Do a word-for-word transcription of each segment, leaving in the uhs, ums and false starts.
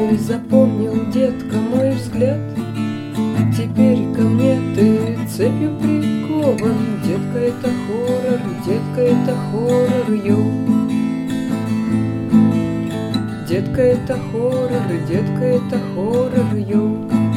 ты запомнил, детка, мой взгляд? Теперь ко мне ты цепью прикован. Детка, это хоррор, детка, это хоррор, йоу. Детка, это хоррор, детка, это хоррор, йоу.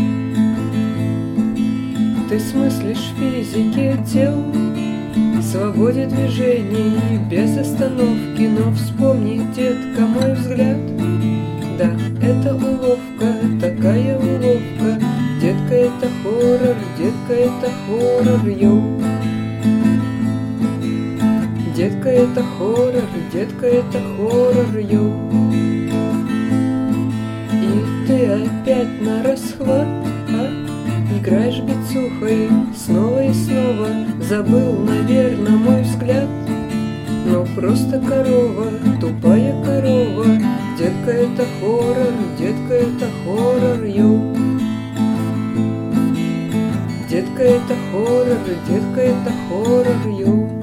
Ты смыслишь физики тел, свободе движений без остановки. Но вспомни, детка, мой взгляд. Да, это уловка, такая уловка. Детка, это хоррор, детка, это хоррор, йоу. Детка, это хоррор, детка, это хоррор, йоу. И ты опять на расхват, а? Играешь бицухой снова и снова. Забыл, наверное, мой взгляд. Но просто корова, тупая корова. Детка, это хоррор, детка, это хоррор, йоу. Детка, это хоррор, детка, это хоррор, йоу.